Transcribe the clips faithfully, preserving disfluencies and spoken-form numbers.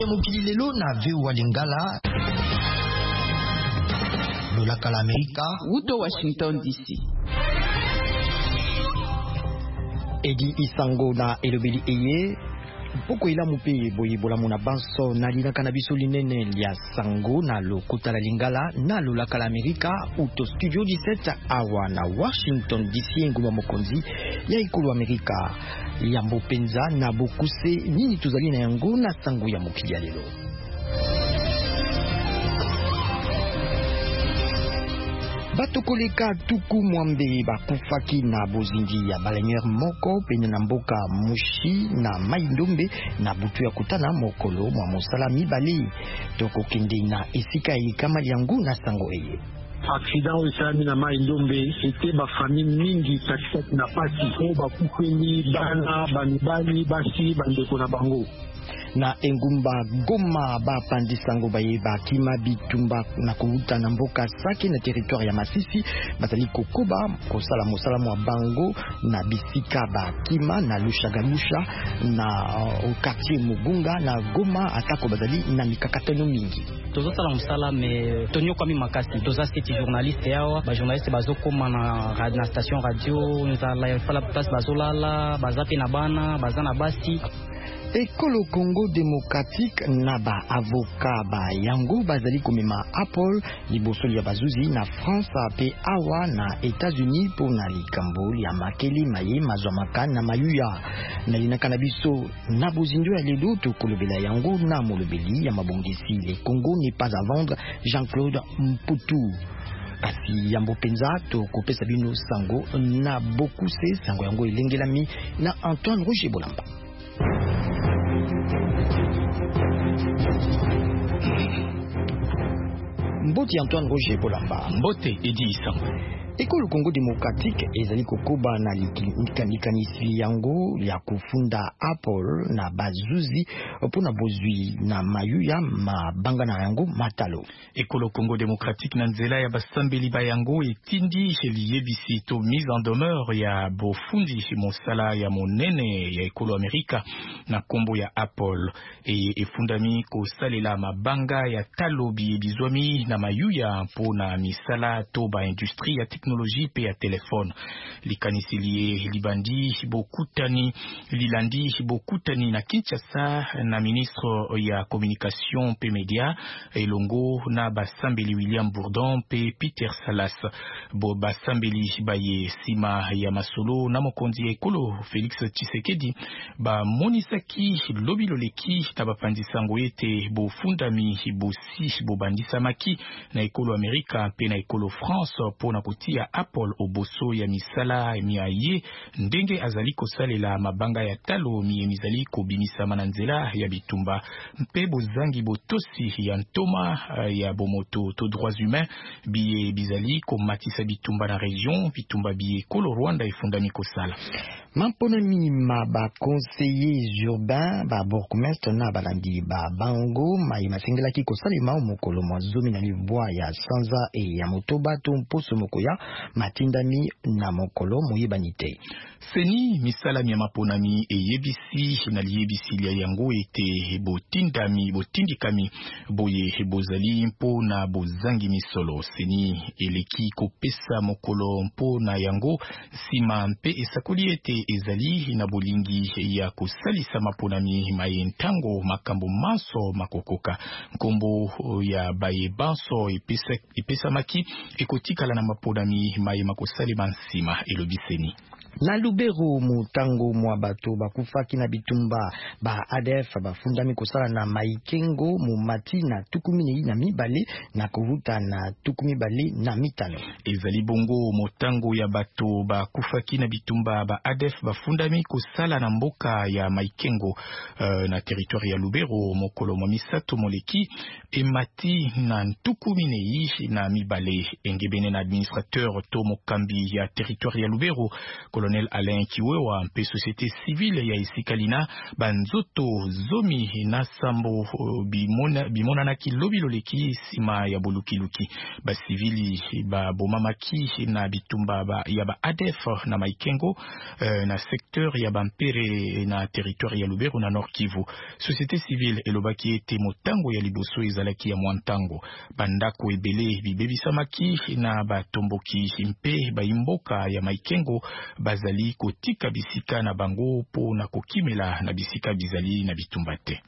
mokili lelo na V O A Lingala lolaka la Amerika uto Washington D C. Edi Isango na elobeli eye poko ila mupe boyi bola muna banso na linaka na biso linene lia sango na lokota la Lingala na lolaka la Amerika uto studio dix-sept awa na Washington D C nguma mokonzi ya ikulu Amerika yambo penza na bokuse nini tuzali na yango na sango ya mokili ya lelo. Batokoleka tuku mwambe bakufaki na bozindi ya balenyere moko pene na mboka mushi na Mai-Ndombe na butu ya kutana mokolo mwa mosala mibale toko kende na esika kama yangu na sango eye. Accident osalami na Mai-Ndombe ete ba famille mingi katikati na pasi o bakufeli bana banibali basi bandeko na bango. Na engumba Goma ba pandisango baye ba kima bitumba na kuuta na mboka Sake na territoire ya Masisi batali kokoba kosala mosala mwa bango na bisika ba kima na lushagalusha na uh, quartier Mugunga na Goma atako bazali na mikakatano mingi. Tozo sala mosala me tonyo kwa mi makasi toza seti journaliste yawa ba journaliste bazo koma na radio na station radio nzala fala place bazolala bazape na bana bazana basi. Ekolo Congo démocratique na ba avocat ba yango bazali komema Apple liboso ya bazuzi na France pe awa na États-Unis pour na likambo ya makeli maye mazwamaka na mayuya na linaka na biso na bozindo ya lelo to kolobela yango na molobeli ya mabongisi le Congo n'est pas à vendre Jean-Claude Mputu. Kasi yambo penza to kopesa bino sango na bokuse sango yango elengelami na Antoine Roger Bolamba. Mbote Antoine Roger Bolamba. Mbote Edi Isango. Ekolo Congo démocratique ezali kokoba na likanisi yango ya kufunda Apple na bazuzi pona bozwi na mayuya mabanga na yango matalo. Ekolo Congo démocratique na nzela ya basambeli ba yango etindi cheliye bisito mise en demeure ya bofundi mosala ya monene ya ekolo Amerika na kombo ya Apple e efundami ko salela mabanga ya talobi bizwami na mayuya pona misala to ba industrie ya technologie pe ya telefone. Likanisi liye libandi bokutani lilandi bokutani na Kinshasa na ministre ya communication pe media elongo na basambeli William Bourdon pe Peter Salas. Bo basambeli baye sima ya masolo na mokonzi ekolo Félix Tshisekedi ba monisaki lobiloleki na bapandisango ete bo fundami bosi bo bandisa maki na ekolo Amerika pe na ekolo France pona kotia Apple oboso ya misala miaye ndenge azali kosalela mabanga ya talo mi mizali kobimisa mananzela ya bitumba mpe bozangi botosi ya ntoma ya bomoto to droits humains biye bizali komatisa bitumba na region bitumba biye kolo Rwanda efundami kosala. Mampona minima ba conseillers urbains ba bourgmestre na balandi ba bango mai masengela ki kosalema mokolo mwazomi na libwa ya Sanza e ya Motoba to mposo mokoya matindami na mokolo moyebanite. Seni misala mi maponami e yebisi na liyebisi lia yango ete botindami botindikami boye bozali mpo na bozangi misolo. Seni eleki kopesa mokolo mpo na yango sima mpe esakoli ete ezali na bolingi ya kosalisa maponami mayentango makambo manso makokoka nkombo ya baye banso epesa epesa maki ekotikala na maponami maye makosali mansima elobiseni. Na Lubero mutango mwa bato bakufaki na bitumba ba A D F bafundami kosala na Maikengo mu mati na tukumine na mibale na kuvuta na tukumibale na mitano. Ezali bongo motango ya bato bakufaki na bitumba ba A D F bafundami kosala na mboka ya Maikengo uh, na territoire ya Lubero mokolo mwa misato moleki emati na tukumine na mibale engebene na administrateur to mokambi ya territoire ya Lubero colonel Alain Kiwewa mpe société civile ya Isikalina banzoto zomi na sambo bimona bimona na kilobilo leki sima ya bolukiluki ba civili ba bomamaki na bitumba ba ya ba A D F na Maikengo euh, na secteur ya Bampere na territoire ya Lubero na Nord Kivu. Société civile elobaki ete motango ya liboso ezalaki ya mwantango bandako ebele bibebisamaki na batomboki mpe baimboka ya Maikengo bazali kotika bisika na bango po na kokimela na bisika bizali na bitumbate.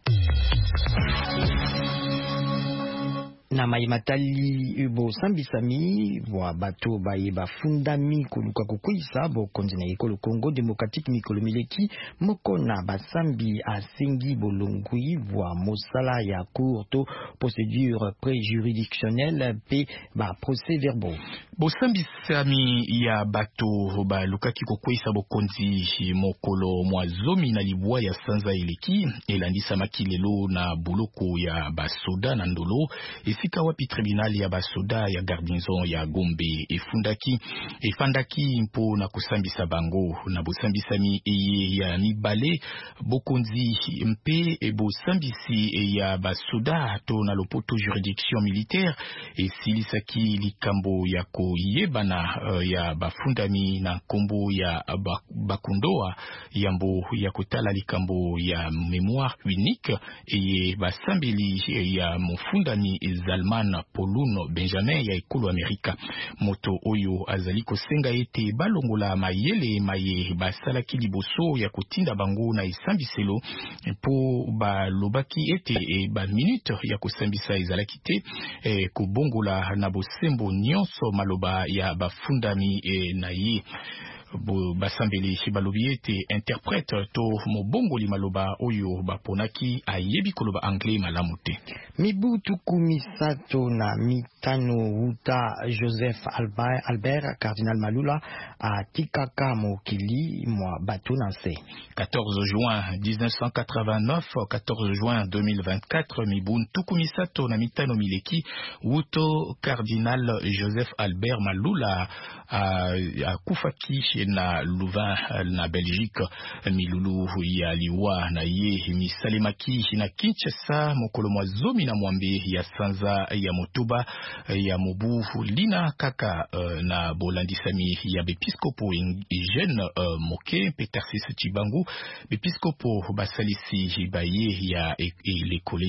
Na maimatali ubo sambisami wa bato baye bafundami kuluka kukuisa bo konzina ekolo Congo Démocratique mikolo mileki moko na basambi asengi bolongui wa mosala ya courte procédure préjuridictionnelle pe ba procès verbaux. Bo sambisami ya bato ba lukaki kukuisa bo konzi mokolo mwazomi na libwa ya sanza eleki elandisa makilelo na buloko ya basoda na ndolo sika wapi tribunal ya basoda ya garnison ya Gombe efundaki efandaki mpo na kusambisa bango na bosambisami eye ya mibale bokonzi mpe e bosambisi ya basoda to na lopoto juridiction militaire esilisaki likambo ya koyebana uh, ya bafundami na kombo ya bakundoa yambo ya kotala likambo ya mémoire unique eye basambeli ya mofundami Zalman Poluno Benjamin ya ekolo Amerika moto oyo azali kosenga ete balongola mayele maye basalaki liboso ya kotinda bango na esambiselo po balobaki ete e, ba minute ya kosambisa ezalaki te e, kobongola na bosembo nyonso maloba ya bafundami e, na ye bo basambeli balobi ete interprète to mobongoli maloba oyo baponaki ayebi koloba anglais malamu te. Mibu tukumi sato na mitano wuta Joseph Albert, Albert Cardinal Malula a tikaka mokili mwa bato nanse. quatorze juin mille neuf cent quatre-vingt-neuf, quatorze juin deux mille vingt-quatre, mibu tukumi sato na mitano mileki wuto Cardinal Joseph Albert Malula a, a kufaki na Louvain na Belgique milulu ya liwa na ye misalemaki na Kinshasa mokolo mwazomi na mwambe ya sanza ya motuba ya mobu lina kaka uh, na bolandisami ya bepiskopo jeune uh, moke Petarsis Chibangu bepiskopo basalisi baye ya e, e,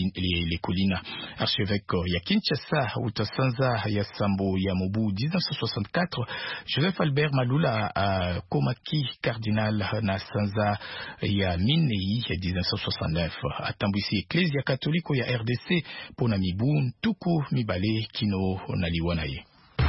lekolina archevêque ya Kinshasa utasanza ya sambo ya mobu mille neuf cent soixante-quatre Joseph Albert Malula a komaki cardinal na sanza ya minei ya mille neuf cent soixante-neuf atambwisi eklezia katoliko ya R D C pona mibu ntuku mibale kino na liwana ye.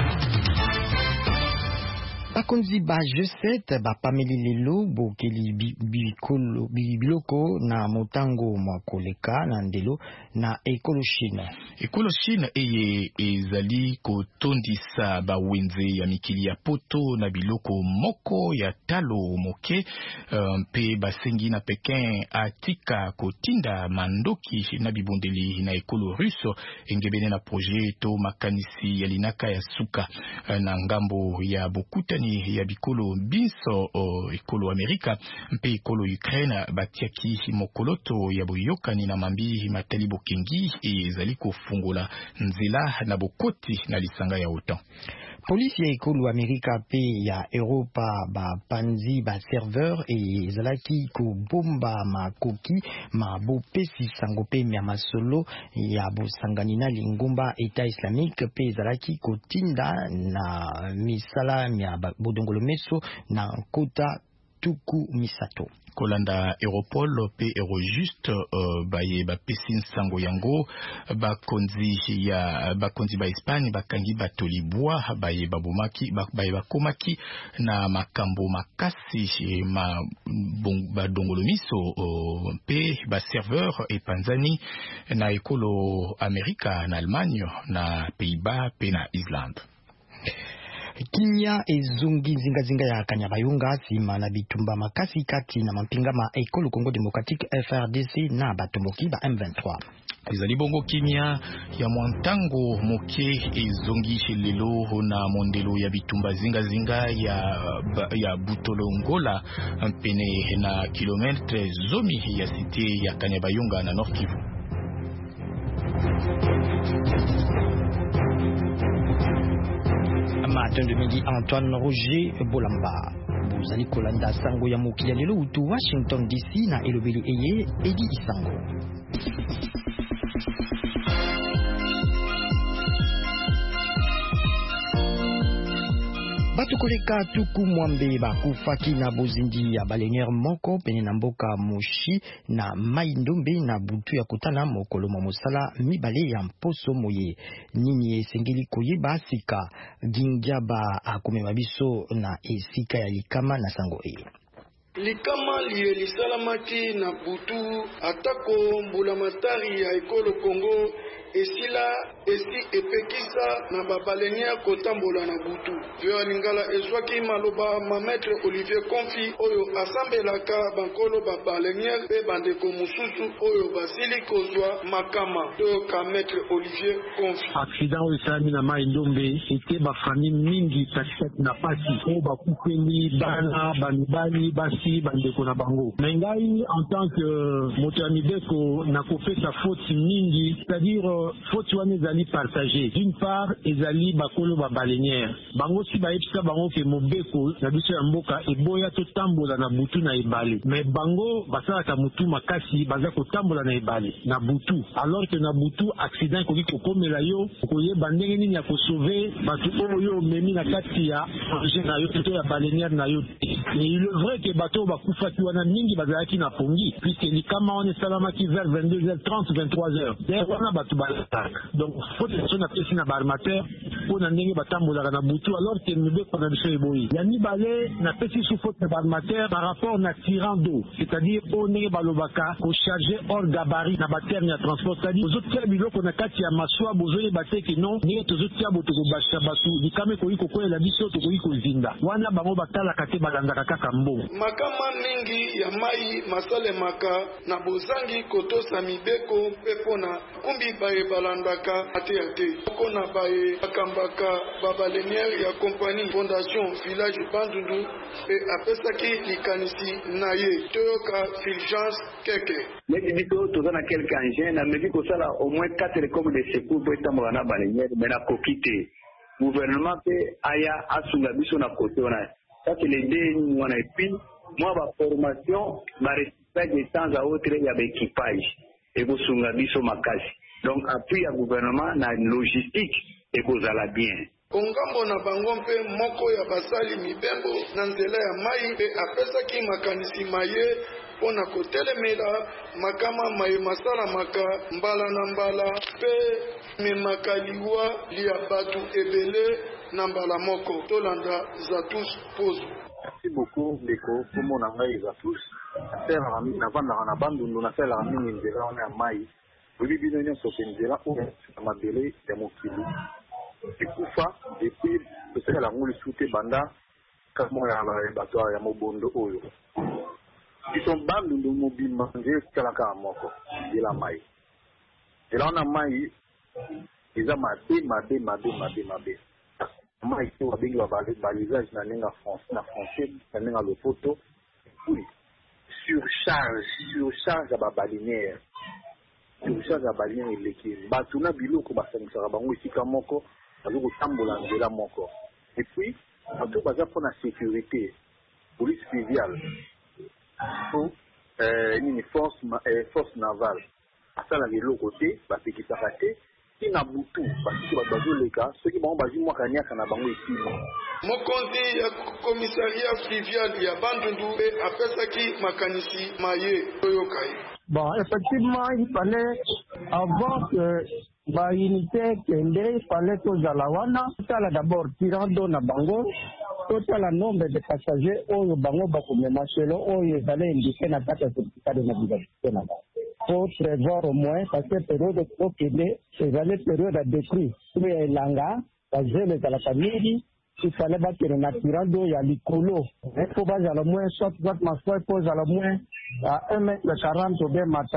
Bakonzi ba G sept ba pameli lelo bokeli bikolo biloko na motango mwa koleka na ndelo na ekolo Chine. Ekolo Chine eye ezali kotondisa ba wenze ya mikili ya poto na biloko moko ya talo moke mpe um, basengi na Pekin atika kotinda mandoki na bibondeli na ekolo russo engebene na projet to makanisi ya linaka ya suka na ngambo ya bokuta ya bikolo biso o ekolo Amerika mpe ekolo Ukraine batiaki mokoloto ya boyokani na mambi matali bokengi ezali kofungola nzela na bokoti na lisanga ya OTAN. Polisi ya ekolo Amerika pe ya Europa ba panzi ba serveur e ezalaki ko bomba makoki ma bopesi sango pe ya masolo ya bosangani na lingomba État islamique pe ezalaki kotinda na misala ya bodongolo meso na kota tuku misato. Kolanda Europol pe Eurojust uh, baye ba pesin sango yango bakonzi ya bakonzi ba Espagne bakangi batolibwa baye babomaki baye bakomaki na makambo makasi ma bon, badongolo miso uh, pe ba serveur e panzani na ekolo Amerika na Allemagne na Pays-Bas pe na Islande. Kinya ezungi zinga zinga ya Kanyabayonga sima na bitumba makasi kati na mampinga ma ekolo Congo Démocratique F R D C na batomboki ba M vingt-trois. ezali bongo kimia ya mwantango moke ezongi lelo na mondelo ya bitumba zinga zinga ya, ya Butolongola pene na kilometre zomi ya site ya Kanyabayonga na Nord Kivu. Matin de midi, Antoine Roger Bolamba. Bozali kolanda sango ya mokili lelo utu Washington D C na elobeli eye Edi Isango. Batukoleka tuku mwambe bakufaki na bozindi ya balenyere moko pene na mboka Moshi na Mai Ndombe na butu ya kotana mokolo mosala mibale ya mposo moye. Nini esengeli koyeba sika Gingiaba akomema biso na esika ya likama na sango e. Likama liye lisalamaki na butu atako mbulamatari ya ekolo Kongo esila esi epekisa na babalenia kotambola na butu. Vyo lingala ezwaki maloba ma maître Olivier Konfi oyo asambelaka bankolo babalenia pe bandeko mususu oyo basili kozwa makama to ka maître Olivier Konfi. Accident oyo esalami na Mai Ndombe ete bafamille mingi katikati na pasi oyo bakufeli bana bamibali basi bandeko na bango. Mais ngai en tant que moto ya mibeko nakopesa faute mingi, c'est-à-dire faute wana ezali partagé. D'une part ezali bakolo babalenière bango si bayebisa bango ke mobeko na biso ya mboka eboya totambola na butu na ebale, mais bango basalaka mutu makasi baza kotambola na ebale na butu, alors que na butu accident koki kokomela yo koyeba ndenge nini ya kosauve bato oyo omemi na kati ya projet na yo to ya balenière na yo. Mais il est vrai que bato bakufaki wana mingi bazalaki na pongi puisque likama wana esalamaki vers vingt-deux heures trente vingt-trois heures der wana bato balaka. Donc faut que son apesi na barmateur pour na ndenge batambolaka na butu, alors que mibeko na biso eboyi ya mibale na pesi sous faute na barmateur par rapport na tirant d'eau, c'est-à-dire o ndenge balobaka ko charger hors gabarit na baterne ya transport, c'est-à-dire ozotia biloko na kati ya maswa bozoyeba te ke non ndenge tozotia boto kobasha bato likama ekoki kokolela biso tokoki kozinda wana bango batalaka te balandaka kaka mbongo. Makama mingi ya mai masalemaka na bozangi kotosa mibeko mpe pona kumbi baye balandaka ate ate oko na baye bakambaka babaleniere ya kompani Fondation Village Bandundu pe apesaki likanisi na ye toyoka Fulgence Keke. Neti bito toza na quelques engins na mebi kosala au moins quatre comme de secours pour etambola na baleniere mais na kokite gouvernement pe aya asunga biso na kote wana. Ça c'est les deux wana et puis moi ba formation ba respect de temps à autre ya ba équipage et kosunga biso makasi. Donc appui à gouvernement na logistique et kozala bien. Kongambo na bango mpe moko ya basali mibembo na nzela ya mai pe apesaki makanisi maye pona kotelemela makama maye masala maka mbala na mbala pe memakaliwa lia batu ebele na mbala moko tolanda Zatus Pozo. Merci beaucoup Ndeko komo na ngai Zatus affaire ami na vanda na Bandundu na sala ami nzela ona ya mai bibi bino nyonso nzela o mabele ya mokili ekufa depuis tosala la ngoli sute banda kamo ya bato ya mobondo oyo biso Bandundu mobima nzela kala ka moko bila mai ela ona mai eza mabe mabe mabe mabe mabe mai ko babengi ba balisage na nenga France na français na nenga le photo oui surcharge surcharge ba balinière surcharge ba balinière eleki batuna biloko basangisaka bango esika moko bazo kotambola nzela moko et puis bato baza pour la sécurité police fluviale ou euh une force euh, force navale asala biloko te bapekisaka te ina butu basiki bazoleka soki bango bazi mwa kanyaka na bango esima. Mokonzi ya commissariat fluvial ya Bandundu pe apesaki makanisi maye toyokai. Bon, effectivement, il fallait avant que la unité kende, il fallait que Zalawana, tout d'abord tirant d'eau na bango, tout le nombre de passagers au bango bakumema selon où ils allaient indiquer na date de certificat de navigation na bango. Faut prévoir au moins parce que période de Kokende, c'est allé période de détruire. Tout est langa, la gêne de la famille, il fallait battre na tirant d'eau, il y a l'icolo. Il faut pas à le moins, soit votre ma foi pose à le moins à un mètre quarante au deux matin.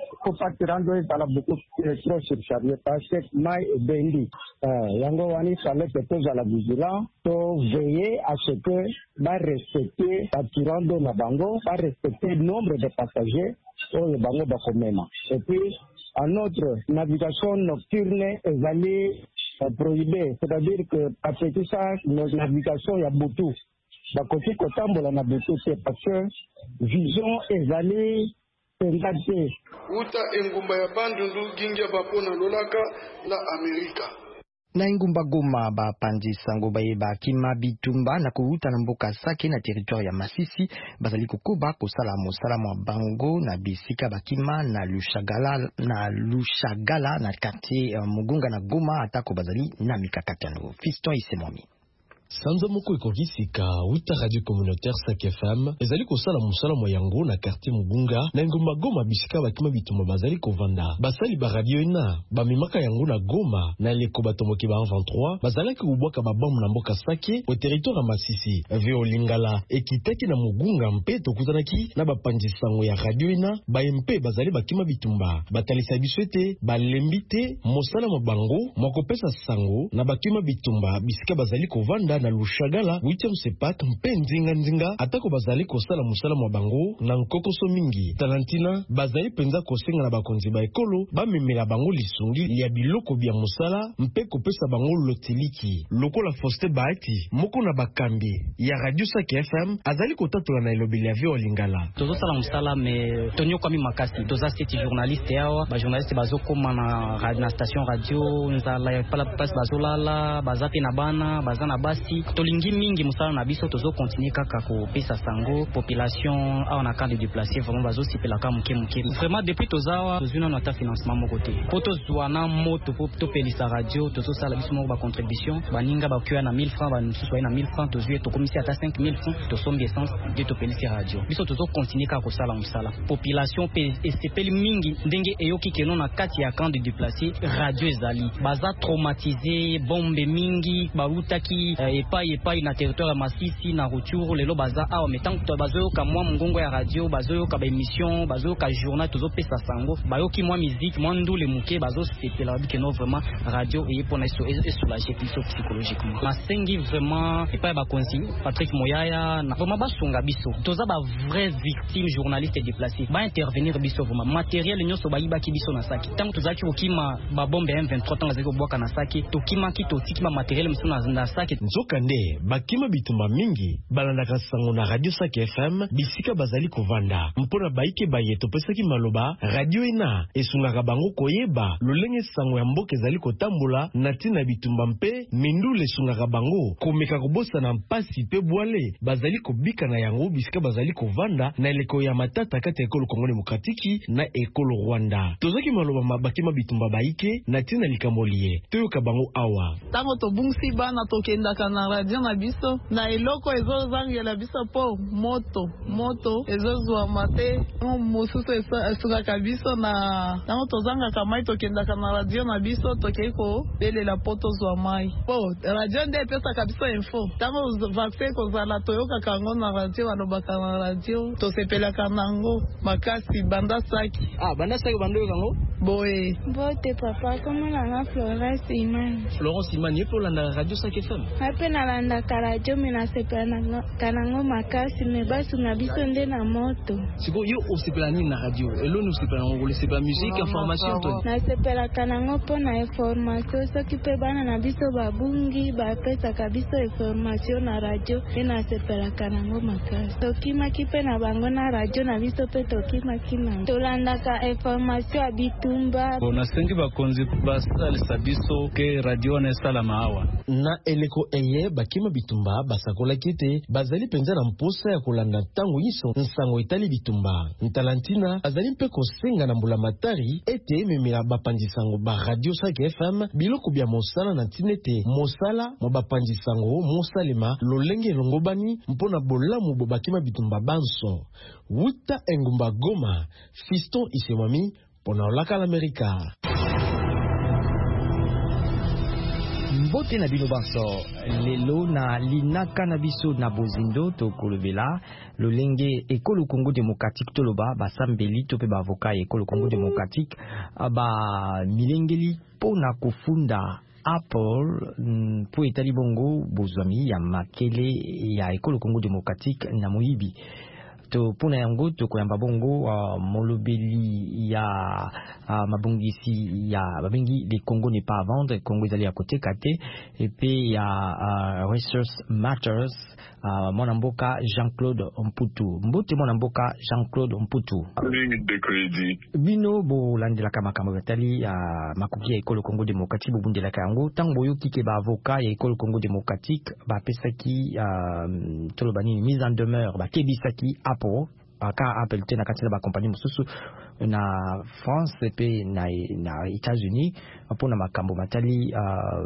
Kopatirando ezala beaucoup trop surchargé parce que mai ebendi. Yango wani fallait que tozala vigilant, to veiller à ce que ba respecter Patirando na bango, ba respecter le nombre de passagers oyo bango bakomema. Et puis à notre navigation nocturne ezali prohibé, c'est-à-dire que après tout ça, notre navigation ya butu. Bakoki kotambola na butu parce que vision ezali engagé. Uta engumba ya bandundu gingia bapona lolaka la Amerika. Na ingumba Goma ba pandi sango baye ba kima bitumba na kuuta na mboka Sake na territoire ya Masisi bazali kokoba kosala mosala mwa bango na bisika bakima na Lushagala na Lushagala na quartier uh, Mugunga na Goma atako bazali na mikakatano. Fiston Isemomi. Sanza moko ekokisika wita radio communautaire Sake F M ezali kosala musala moyango na quartier Mugunga na ngomba Goma bisika bakima bitumba bazali kovanda basali ba radio ina bamimaka yango na Goma na leko batomoki ba vingt-trois bazali kubwaka babamu na mboka Sake au territoire ya Masisi veo Lingala ekitaki na Mugunga mpe tokuzanaki na bapandisango ya radio ina ba M P bazali bakima bitumba batalisa biswete balembite mosala mabango mokopesa sango na bakima bitumba bisika bazali kovanda na Lushagala huitième sepak mpe nzinga nzinga atako bazali kosala musala mwa bango na nkokoso mingi talantina bazali penza kosenga na bakonzi ba ekolo bamemela bango lisungi ya biloko bya musala mpe kopesa bango lotiliki lokola Foste Baati moko na bakambi ya radio Sake F M azali kotatola na elobeli ya veo Lingala tozo sala musala me tonyo kwa mi makasi toza seti journaliste yawa ba journaliste bazo koma na radio na station radio nzala ya pala place bazolala bazapi na bana bazana basi tolingi mingi musala na biso tozo continuer kaka ko pesa sango population a on a quand de déplacer vraiment bazo sipela ka muke muke vraiment depuis tozawa tozuna na ta financement mo côté poto zwana moto po to pelisa radio tozo sala biso mo ba contribution baninga ba kuya na mille francs ba nsusu na mille francs tozo to komisi ata cinq mille francs to sombi essence de to pelisa radio biso tozo continuer kaka ko sala musala population pe esepeli mingi ndenge eyoki keno na kati ya camp de déplacer radio ezali baza traumatisé bombe mingi barutaki epai epai na territoire Masisi na Rutshuru lelo baza awa metango bazoyo ka mwa mungongo ya radio bazoyo ka ba émission bazoyo ka journal tozo pesa sango bayoki mwa musique mwa ndule muke bazo sepela bike no vraiment radio et pour naso et soulager plutôt psychologiquement la sengi vraiment epai ba konzi Patrick Moyaya na vraiment basunga biso toza ba vraie victime journaliste déplacé ba intervenir biso vraiment matériel nyoso ba yibaki biso na Sake tango tozaki okima ba bombe M vingt-trois tango zeko boka na Sake tokima ki totiki ba matériel mso na Sake Nzokande bakima bitumba mingi balandaka sango na radio Sake F M bisika bazali kovanda mpona baike baye topesaki maloba radio ina esungaka bango koyeba lolenge sango ya mboka ezali kotambola na tina bitumba mpe mindule esungaka bango komeka kobosa na mpasi pe bwale bazali kobika na yango bisika bazali kovanda na eleko ya matata kati ya ekolo Kongo Demokratiki na ekolo Rwanda tozaki maloba mabakima bitumba baike na tina likambolie toyoka bango awa tango tobungsi bana tokendaka na radio na biso na eloko ezozangela biso po moto moto ezozwa mate mosusu esungaka biso na tango tozangaka mai tokendaka na radio na biso tokei kobelela po tozwa mai po radio nde epesaka biso info tango vaccin kozala toyokaka yango na radio balobaka na radio tosepelaka nango makasi banda Sake ah banda Sake bandoyoka yango boye bote papa komonanga Florence Imani Florence Imani epo landa radio Sake F M ape nalanda ka radio mina sepela kanango makasi me basunga biso nde na moto siko yo osepela nini na radio eloni osepela ngo le sepela musique information to na sepela kanango po na information soki pe bana na biso babungi bapesa ka biso information na radio e na sepela kanango makasi tokima kipe na bango na radio na biso pe tokima kima tolanda ka information abitumba bona sengi bakonzi basalisa biso ke radio na sala maawa na eleko eye bakima bitumba basakola kite bazali penza na mposa ya kolanda tango yiso nsango etali bitumba ntalantina azali mpe kosenga na mbula matari ete ememela bapandisango ba radio Sake F M biloko bya mosala na tinete mosala mo bapandisango mosalema lolenge elongobani mpona bolamu bo bakima bitumba banso wuta engumba Goma Fiston Isemami pona olaka l'Amerika. Mbote na bino banso lelo na linaka na biso na bozindo tokolobela lolenge ekolo Congo démocratique toloba basambeli to pe ba avocat ekolo Congo démocratique ba milengeli pona kufunda Apple po etali bongo bozwami ya makele ya ekolo Congo démocratique na moyibi to pona yango to koyamba bongo uh, molobeli ya uh, mabongisi ya babengi les Congo n'est pas à vendre Congo ezali ya côté kate et puis ya uh, Resource Matters uh, mwana mboka Jean-Claude Mputu mbote mwana mboka Jean-Claude Mputu bino bo landelaka makambo batali ya uh, makoki ya ekolo Congo démocratique bobundelaka yango tango boyoki ke ba avocat ya ekolo Congo démocratique ba pesaki uh, tolobani mise en demeure ba kebisaki aka appel te na kati na ba compagnie mususu na France pe na na États-Unis mpona makambo matali uh,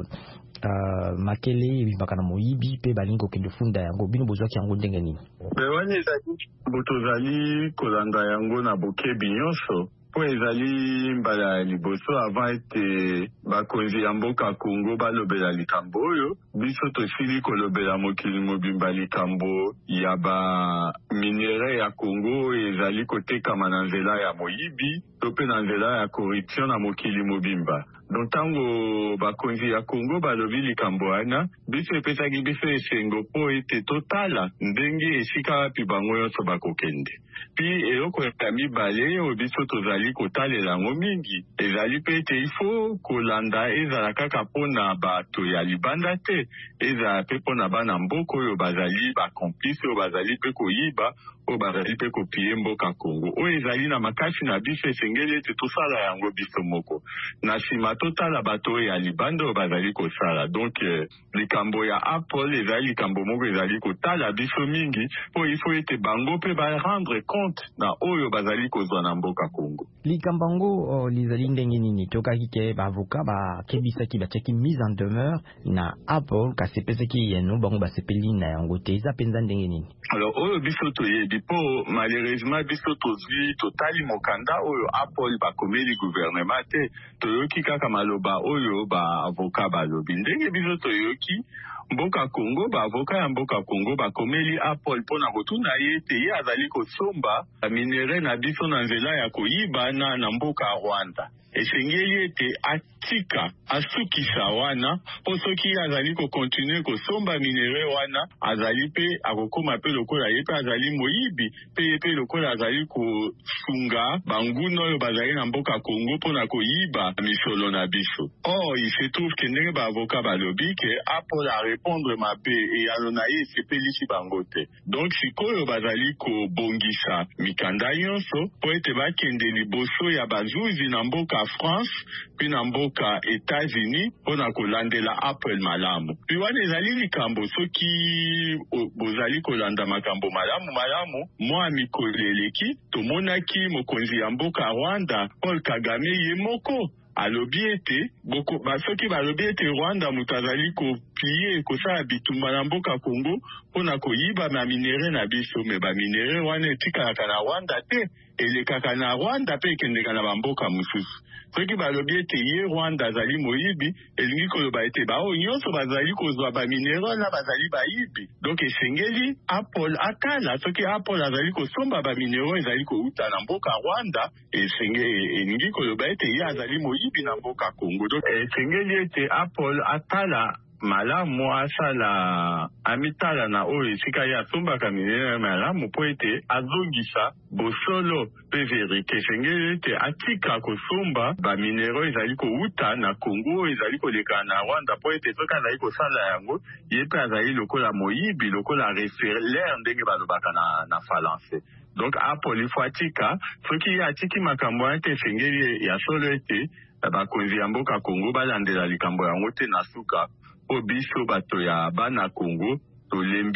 uh, makele bibaka na moyibi pe balingo kende funda yango bino bozwaki yango ndenge nini be wani ezali botozali kolanda yango na bokebi nyonso po ezali mbala ya liboso avant ete bakonzi ya mboka Congo balobela likambo oyo biso tosili kolobela mokili mobimba likambo ya ba minere ya Congo ezali kotekama na nzela ya moyibi to pe na nzela ya corruption na mokili mobimba donc tango bakonzi ya Congo balobi likambo wana biso epesaki biso esengo po ete totala ndenge esika wapi bango nyonso bakokende pi eloko ya mibale oyo biso tozali kotalela yango mingi ezali pe ete ifo kolanda ezala kaka mpona bato ya libanda te ezala pe mpona bana mboka oyo bazali bakomplice oyo bazali pe koyiba oyo bazali pe kopie mboka Congo oyo ezali na makasi na biso esengeli ete tosala yango biso moko na nsima totala bato oyo ya libanda oyo bazali kosala donc eh, likambo ya Apple ezali likambo moko ezali kotala biso mingi po ifo ete bango pe barendre compte na oyo bazali kozwa na mboka Congo likambo yango oh, lizali ndenge nini tokaki ke baavocat bakebisaki batiaki mise en demeure na Apple kasepesaki yeno bango basepeli na yango te eza mpenza ndenge nini alors oyo biso toyebi po malheureusement biso tozwi totali mokanda oyo Apple bakomeli gouvernement te toyoki kaka maloba oyo baavocat balobi ndenge biso toyoki mboka Congo baavocat ya mboka Congo bakomeli Apple mpona kotuna ye te ye azali kosomba minere na biso na nzela ya koyiba na na mboka Rwanda esengeli ete atika asukisa wana po soki azali kokontinue kosomba minere wana azali pe akokoma pe lokola ye pe azali moyibi pe ye pe lokola azali kosunga banguna oyo bazali na mboka Congo mpona koyiba misolo na biso or il se trouve ke ndenge baavocat balobi ke Apple a répondre mabe eyano na ye esepelisi bango te donc sikoyo bazali kobongisa mikanda nyonso po ete bakende liboso ya bazuzi na mboka France puis na mboka États-Unis pona kolandela Apple malamu puis wana ezali likambo soki bozali kolanda makambo malamu malamu mwa mikolo eleki tomonaki mokonzi ya mboka Rwanda Paul Kagame ye moko alobi ete boko basoki balobi ete Rwanda moto azali kopie kosala bitumba na mboka Congo mpona koyiba ma minere na biso me baminere wana etikalaka na Rwanda te elekaka na Rwanda pe ekendeka na bamboka mosusu soki balobi ete ye Rwanda azali moyibi elingi koloba ete bao nyonso bazali kozwa baminere wana bazali bayibi donc esengeli Apple atala soki Apple azali kosomba baminere ezali kouta na mboka Rwanda esengeli elingi koloba ete ye azali moyibi na mboka Congo donc esengeli ete Apple atala malamu asala amitala na oyo esika ye asombaka minere malamu po ete azongisa bosolo pe verite esengeli ete atika kosomba baminere ezali kouta na Congo ezali koleka na Rwanda po ete soki azali kosala yango ye pe azali lokola moyibi lokola referler ndenge balobaka na, na Falance donc Apple ifo atika soki ye atiki makambo wana te esengeli ya solo ete bakonzi ya mboka Congo balandela likambo yango te na suka po biso bato ya bana Congo tolembi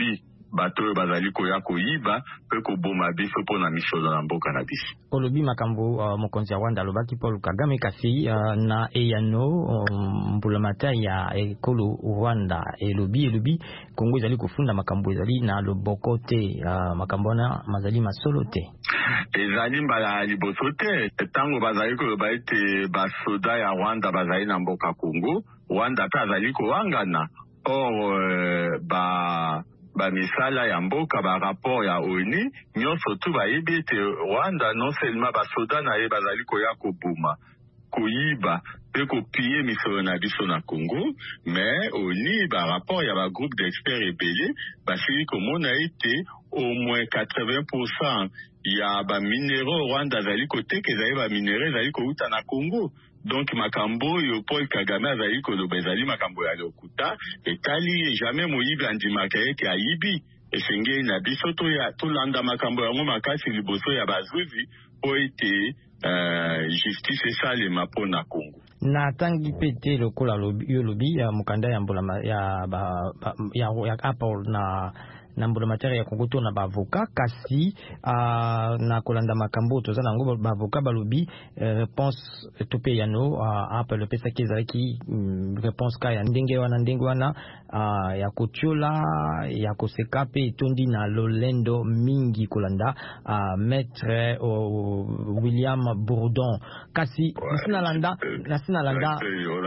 bato bazali koya koyiba pe koboma biso pona misolo na mboka na biso. Olobi makambo uh, mokonzi ya Rwanda alobaki Paul Kagame kasi uh, na eyano um, mbulamata ya ekolo Rwanda elobi elobi Kongo ezali kufunda makambo ezali na loboko te uh, makambo na mazali masolo te. Ezali mbala liboso te tango bazali koloba ete basoda ya Rwanda bazali na mboka Kongo, Rwanda ta azali kowangana. Or euh, ba ba misala ya mboka ba rapport ya O N U nyonso tu bayebi ete Rwanda non seulement basoda na ye bazali koya kobuma koyiba pe kopie misolo na biso na Congo, mais O N U ba rapport ya ba groupe d'experts ebele basili komona ete au moins quatre-vingts pour cent ya ba minéraux Rwanda azali koteka ezali ba minéraux ezali kouta na Congo. Donc makambo yo Paul Kagame azali koloba ezali makambo ya lokuta etali jamais moyibi andimaka ete ayibi esengeli na biso to ya tolanda makambo yango makasi liboso ya bazuzi po ete uh, justice esalema mpo na Congo. Na tangi pete lokola yo lobi ya mukanda ya mbula ya ba, ba, ya, ya Apple na na mbulamatari ya Kongo to na bavoka kasi uh, na kolanda makambo toza nango bavoka balobi uh, réponse tope yano uh, Apple pesa kezaki um, réponse ka ya ndenge wana ndenge wana uh, ya kotiola ya koseka pe etondi na lolendo mingi kolanda uh, maître uh, William Bourdon kasi nasina landa nasina landa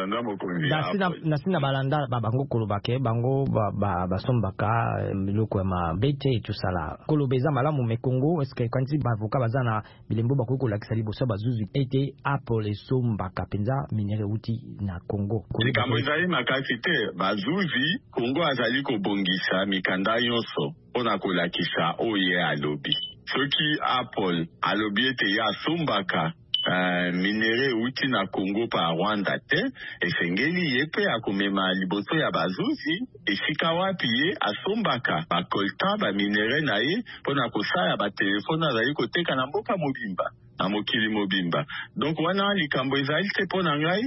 nasina nasina balanda babango kolobake bango basombaka miloko ma bete tout ça là kolobeza malamu me Congo est-ce que quand il bavoka bazana bilembo bakoko la kisali bosa bazuzu ete Apple somba kapenza minere uti na Congo kambo ezali makasi te bazuzi Congo azali kobongisa mikanda yonso ona kolakisa oye alobi soki Apple alobi ete ya sombaka Uh, minere uti na Congo pa Rwanda te esengeli yepe akomema liboso ya bazuzi esika wapi ye asombaka bakolta ba minere na ye pona kosala ba telefone azali koteka na mboka mobimba na mokili mobimba. Donc wana likambo ezali te pona ngai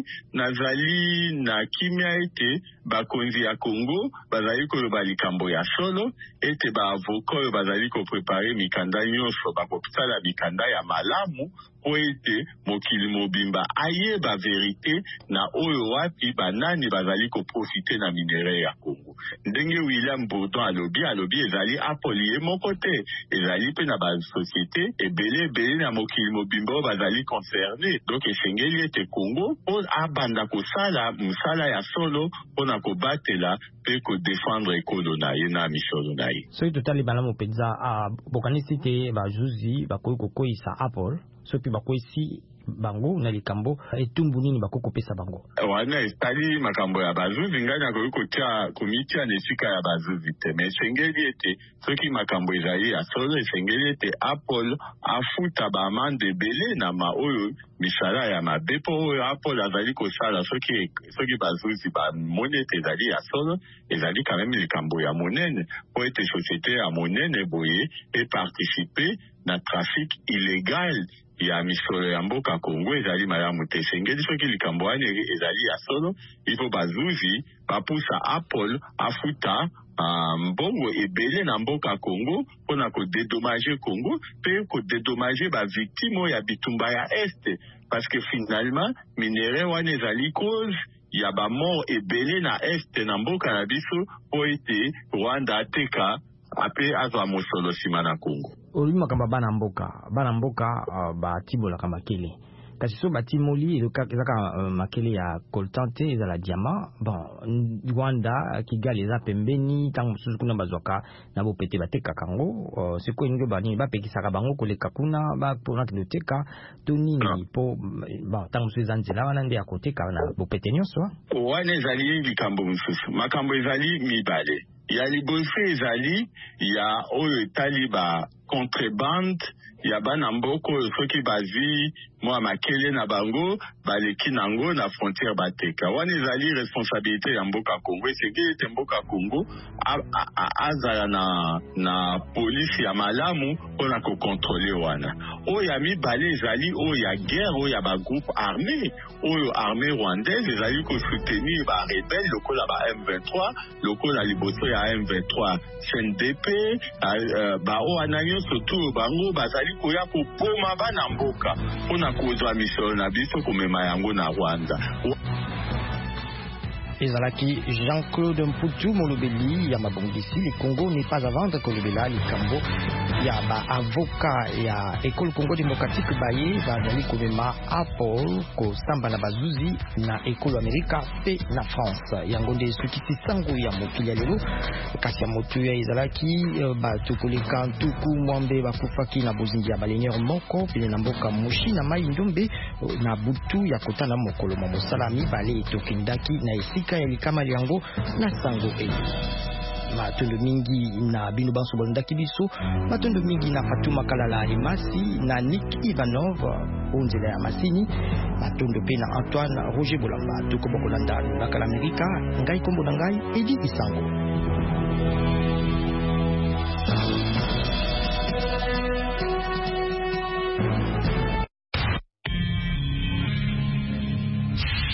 nazali na kimia ete bakonzi ya Congo bazali koloba likambo ya solo ete ba avoka oyo bazali koprepare mikanda nyonso bakopitala mikanda ya malamu po ete mokili mobimba ayeba verite na oyo wapi banani bazali koprofite na minere ya Congo. Ndenge William Bourdon alobi alobi ezali Apple ye moko te ezali pe na ba société ebele ebele na mokili mobimba bazali concerné. Donc esengeli ete Congo po abanda kosala musala ya solo pona kobatela pe ko défendre ekolo na ye na misolo na ye. So totali balamu penza a bokanisi te bajuzi bakoyi kokoyisa Apple soki bakoyisi bango na likambo etumbu nini bakoko pesa bango wana estali makambo ya bazuzi ngai nakoki kotia komitia na esika ya bazuzi te me esengeli ete soki makambo ezali ya solo esengeli ete Apple afuta baamande ebele na ma oyo misala ya mabe po oyo Apple azali kosala soki soki bazuzi bamoni ete ezali ya solo ezali kameme likambo ya monene po ete société ya monene boye eparticipe na trafic illégal ya misolo ya mboka Congo ezali malamu te esengeli soki likambo wana ezali ya solo ifo bazuzi bapusa Apple afuta uh, mbongo ebele na mboka Congo pona kodedommage Congo pe kodedommage bavictime ya bitumba ya este parce que finalement minere wana ezali cause ya bamort ebele na este na mboka na biso po ete Rwanda ateka ape azwa mosolo sima na Congo. Olimi makamba bana mboka bana mboka uh, batibola kama kele kasi so batimoli ezaka uh, makele ya coltante eza la diamant bon Rwanda Kigali eza pembeni tango mosusu kuna bazwaka na bopete bateka kango uh, siko nge bani bapekisaka bango koleka kuna ba pona kinoteka to nini po bon tango mosusu eza nzela wana nde ya koteka na bopete nyonso wana ezali likambo mosusu makambo ezali mibale ya liboso ezali ya oyo etali ba contrebande ya bana mboko soki bazwi mwa makele na bango baleki nango na frontière bateka wana ezali responsabilité ya mboka Congo esengeli ete mboka Congo azala na na polisi ya malamu mpona kokontrole wana oyo ya mibale ezali oyo ya guerre oyo ya bagroupe armé oyo armée rwandaise ezali kosoutenir barebele lokola ba M vingt-trois lokola liboso ya M vingt-trois C N D P bao wana nyonso tu bango bazali koya kopoma bana mboka mpona kozwa misolo na biso komema yango na Rwanda. Ezalaki Jean-Claude Mputu molobeli ya mabongisi le Congo n'est pas à vendre kolobela likambo ya ba avocat ya École Congo démocratique baye bazali komema Apple ko samba na bazuzi na École America pe na France yango nde sukisi sango ya mokili lelo kasi ya motu ya ezalaki ba tokoleka tuku mwambe bakufaki na bozingi ya balenier moko pene na mboka moshi na mai ndombe na butu ya kotana mokolo mo salami bale tokindaki na esika ya likama yango na sango e matondo mingi na bino banso bolondaki biso matondo mingi na Fatuma Kalala Alimasi na Nick Ivanov onzela ya masini matondo pe na Antoine Roger Bolamba tuko bokolanda na Kala Amerika ngai kombo na ngai Edi Isango.